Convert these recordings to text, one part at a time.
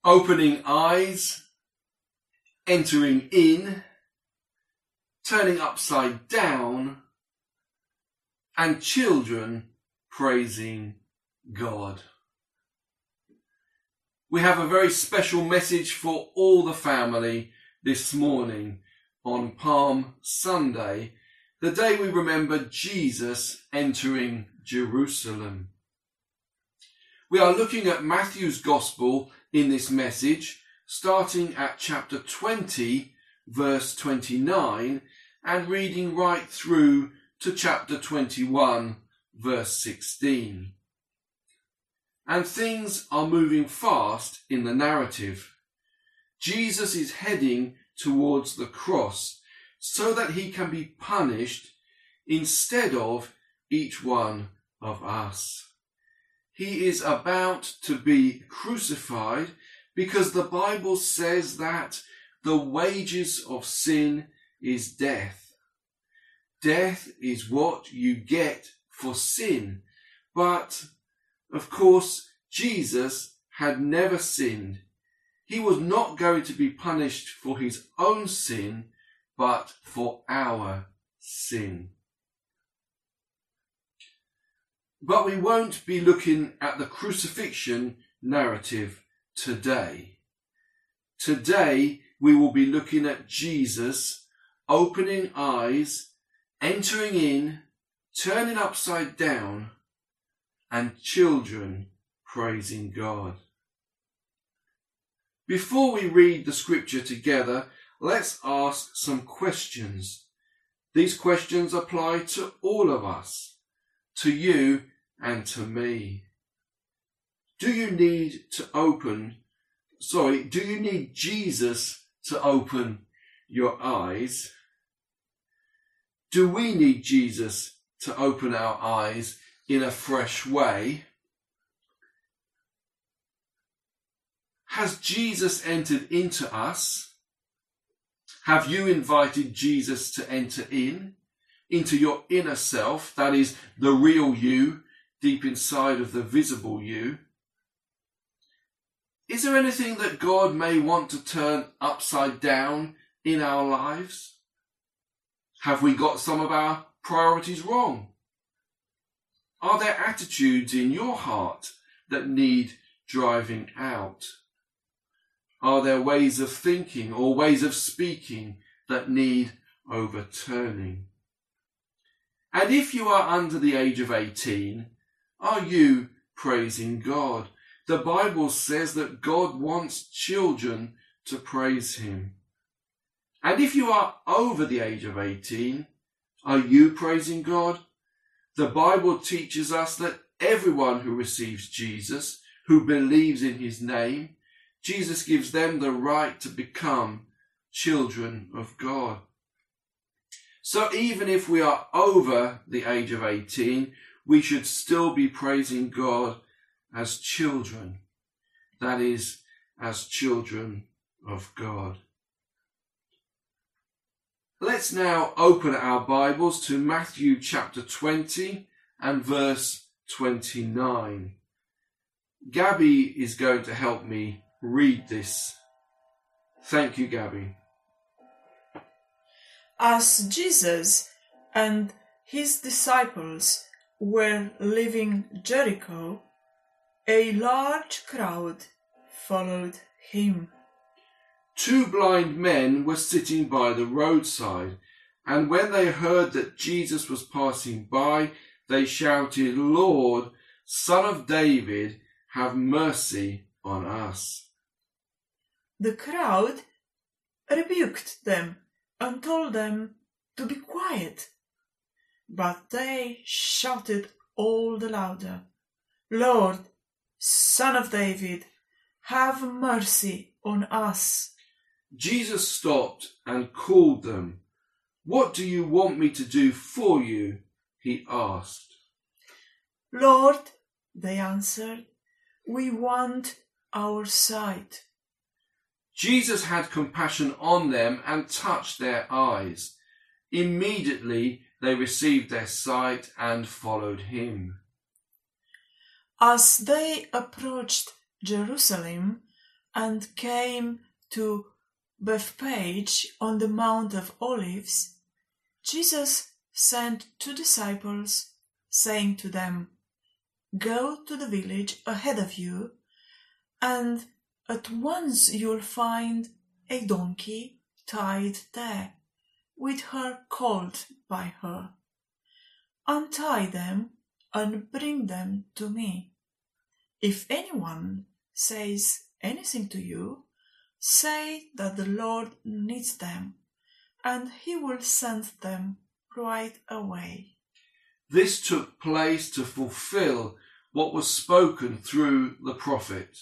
opening eyes, entering in, turning upside down, and children praising God. We have a very special message for all the family this morning on Palm Sunday, the day we remember Jesus entering Jerusalem. We are looking at Matthew's Gospel in this message, starting at chapter 20, verse 29, and reading right through to chapter 21, verse 16. And things are moving fast in the narrative. Jesus is heading towards the cross so that he can be punished instead of each one of us. He is about to be crucified because the Bible says that the wages of sin is death. Death is what you get for sin. But, of course, Jesus had never sinned. He was not going to be punished for his own sin, but for our sin. But we won't be looking at the crucifixion narrative today. Today, we will be looking at Jesus opening eyes, entering in, turning upside down, and children praising God. Before we read the scripture together, let's ask some questions. These questions apply to all of us, to you and to me. Do you need Jesus to open your eyes? Do we need Jesus to open our eyes in a fresh way? Has Jesus entered into us? Have you invited Jesus to enter into your inner self, that is, the real you, deep inside of the visible you? Is there anything that God may want to turn upside down in our lives? Have we got some of our priorities wrong? Are there attitudes in your heart that need driving out? Are there ways of thinking or ways of speaking that need overturning? And if you are under the age of 18, are you praising God? The Bible says that God wants children to praise him. And if you are over the age of 18, are you praising God? The Bible teaches us that everyone who receives Jesus, who believes in his name, Jesus gives them the right to become children of God. So even if we are over the age of 18, we should still be praising God as children. That is, as children of God. Let's now open our Bibles to Matthew chapter 20 and verse 29. Gabby is going to help me read this. Thank you, Gabby. As Jesus and his disciples were leaving Jericho, a large crowd followed him. 2 blind men were sitting by the roadside, and when they heard that Jesus was passing by, they shouted, "Lord, Son of David, have mercy on us." The crowd rebuked them and told them to be quiet. But they shouted all the louder, "Lord, Son of David, have mercy on us." Jesus stopped and called them. "What do you want me to do for you?" he asked. "Lord," they answered, "we want our sight." Jesus had compassion on them and touched their eyes. Immediately they received their sight and followed him. As they approached Jerusalem, and came to Bethphage on the Mount of Olives, Jesus sent 2 disciples, saying to them, "Go to the village ahead of you, and at once you'll find a donkey tied there, with her colt by her. Untie them and bring them to me. If anyone says anything to you, say that the Lord needs them, and he will send them right away." This took place to fulfill what was spoken through the prophet.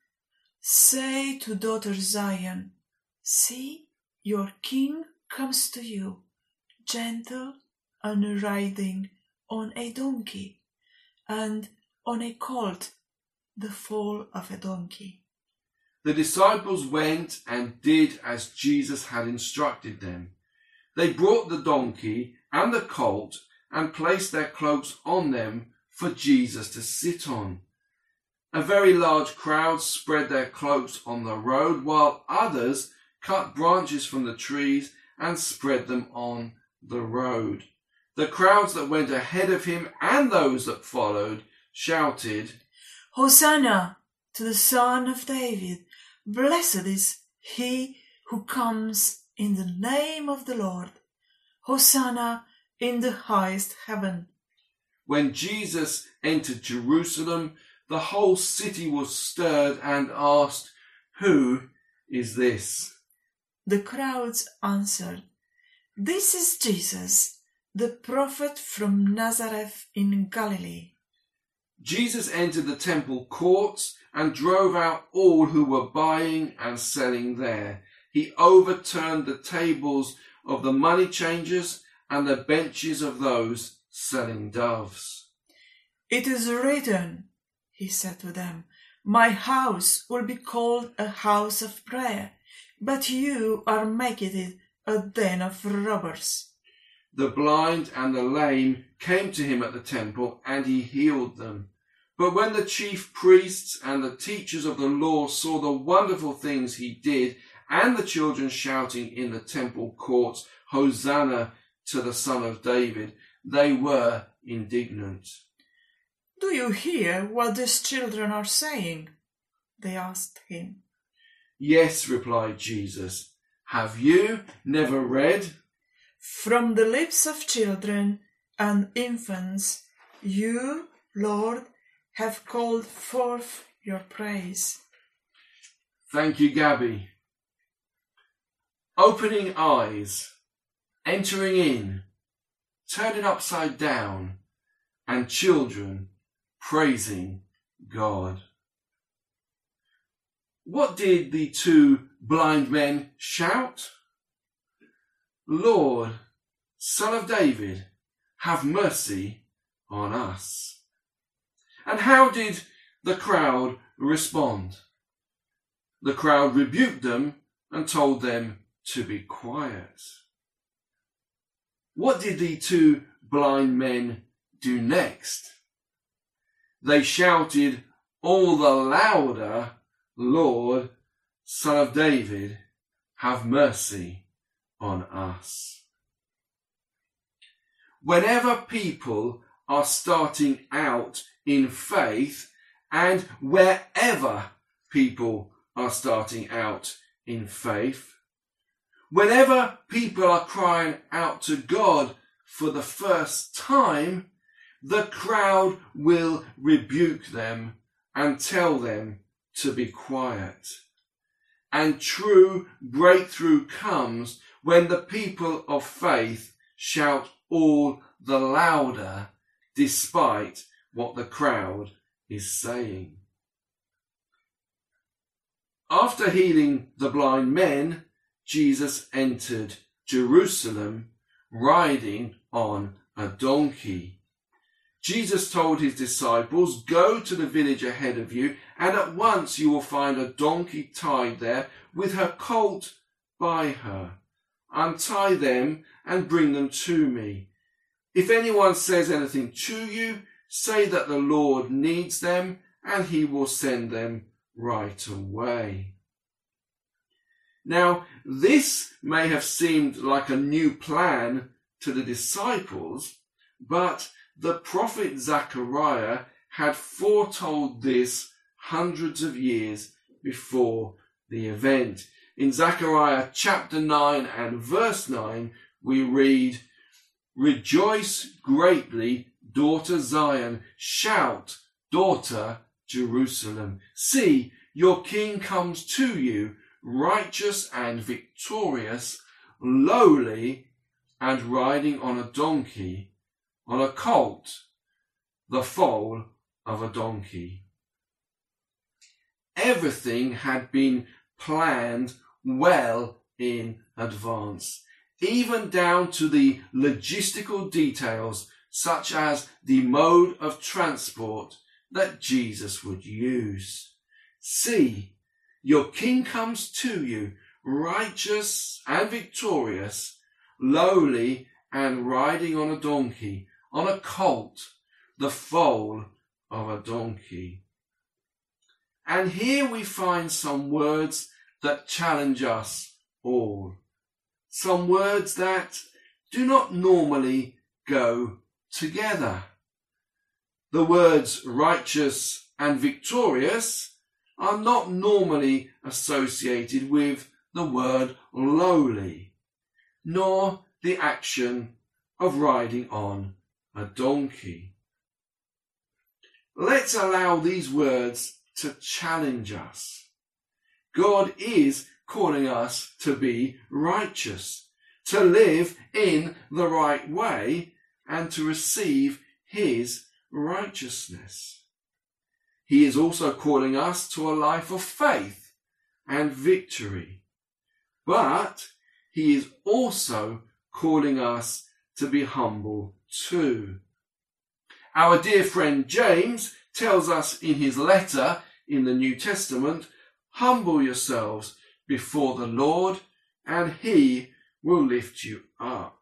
"Say to daughter Zion, see, your king comes to you, gentle and riding on a donkey, and on a colt, the foal of a donkey." The disciples went and did as Jesus had instructed them. They brought the donkey and the colt and placed their cloaks on them for Jesus to sit on. A very large crowd spread their cloaks on the road, while others cut branches from the trees and spread them on the road. The crowds that went ahead of him and those that followed shouted, "Hosanna to the Son of David! Blessed is he who comes in the name of the Lord! Hosanna in the highest heaven!" When Jesus entered Jerusalem, the whole city was stirred and asked, "Who is this?" The crowds answered, "This is Jesus, the prophet from Nazareth in Galilee." Jesus entered the temple courts and drove out all who were buying and selling there. He overturned the tables of the money changers and the benches of those selling doves. "It is written," he said to them, "My house will be called a house of prayer, but you are making it a den of robbers." The blind and the lame came to him at the temple, and he healed them. But when the chief priests and the teachers of the law saw the wonderful things he did, and the children shouting in the temple courts, "Hosanna to the Son of David," they were indignant. "Do you hear what these children are saying?" they asked him. "Yes," replied Jesus. "Have you never read? From the lips of children and infants, you, Lord, have called forth your praise." Thank you, Gabby. Opening eyes, entering in, turning upside down, and children praising God. What did the 2 blind men shout? "Lord, Son of David, have mercy on us." And how did the crowd respond? The crowd rebuked them and told them to be quiet. What did the 2 blind men do next? They shouted all the louder, "Lord, Son of David, have mercy on us." Whenever people are starting out in faith, and wherever people are starting out in faith, whenever people are crying out to God for the first time, the crowd will rebuke them and tell them to be quiet. And true breakthrough comes when the people of faith shout all the louder despite what the crowd is saying. After healing the blind men, Jesus entered Jerusalem riding on a donkey. Jesus told his disciples, "Go to the village ahead of you, and at once you will find a donkey tied there with her colt by her. Untie them and bring them to me. If anyone says anything to you, say that the Lord needs them, and he will send them right away." Now, this may have seemed like a new plan to the disciples, but the prophet Zechariah had foretold this hundreds of years before the event. In Zechariah chapter 9 and verse 9, we read, "Rejoice greatly, daughter Zion. Shout, daughter Jerusalem. See, your king comes to you, righteous and victorious, lowly and riding on a donkey, on a colt, the foal of a donkey." Everything had been planned well in advance, even down to the logistical details, such as the mode of transport that Jesus would use. "See, your king comes to you, righteous and victorious, lowly and riding on a donkey, on a colt, the foal of a donkey." And here we find some words that challenge us all. Some words that do not normally go together. The words righteous and victorious are not normally associated with the word lowly, nor the action of riding on a donkey. Let's allow these words to challenge us. God is calling us to be righteous, to live in the right way, and to receive his righteousness. He is also calling us to a life of faith and victory. But he is also calling us to be humble too. Our dear friend James tells us in his letter in the New Testament, "Humble yourselves before the Lord, and he will lift you up."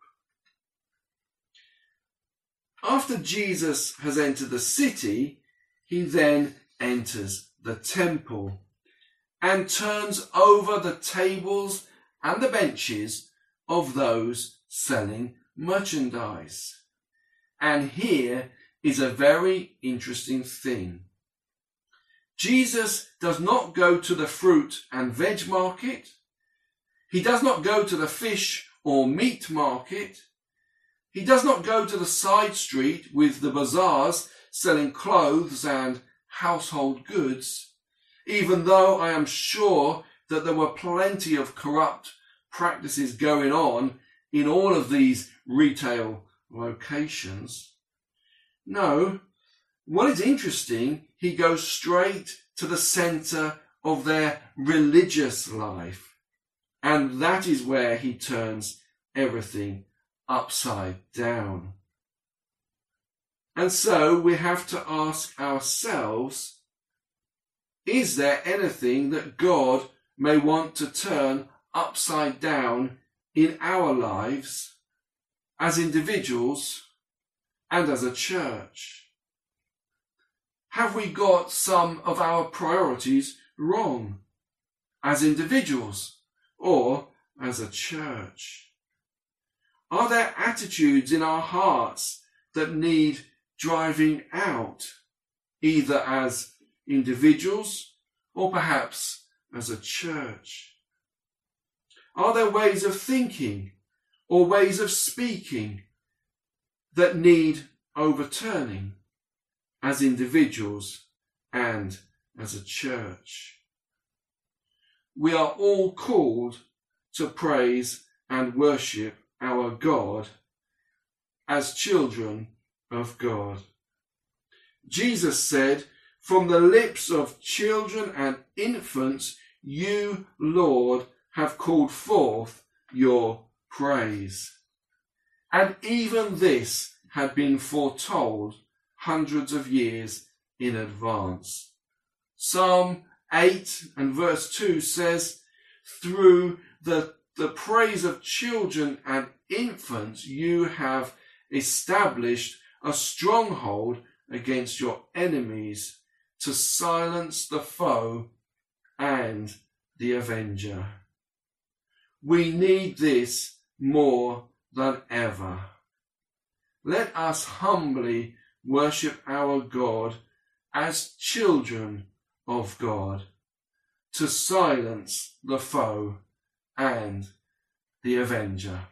After Jesus has entered the city, he then enters the temple and turns over the tables and the benches of those selling merchandise. And here is a very interesting thing. Jesus does not go to the fruit and veg market. He does not go to the fish or meat market. He does not go to the side street with the bazaars selling clothes and household goods, even though I am sure that there were plenty of corrupt practices going on in all of these retail locations. No, what is interesting, he goes straight to the centre of their religious life, and that is where he turns everything upside down. And so we have to ask ourselves, is there anything that God may want to turn upside down in our lives as individuals and as a church? Have we got some of our priorities wrong as individuals or as a church? Are there attitudes in our hearts that need driving out, either as individuals or perhaps as a church? Are there ways of thinking or ways of speaking that need overturning as individuals and as a church? We are all called to praise and worship our God as children of God. Jesus said, "From the lips of children and infants, you, Lord, have called forth your praise." And even this had been foretold hundreds of years in advance. Psalm 8 and verse 2 says, "Through the praise of children and infants, you have established a stronghold against your enemies to silence the foe and the avenger." We need this more than ever. Let us humbly worship our God as children of God, to silence the foe and the avenger.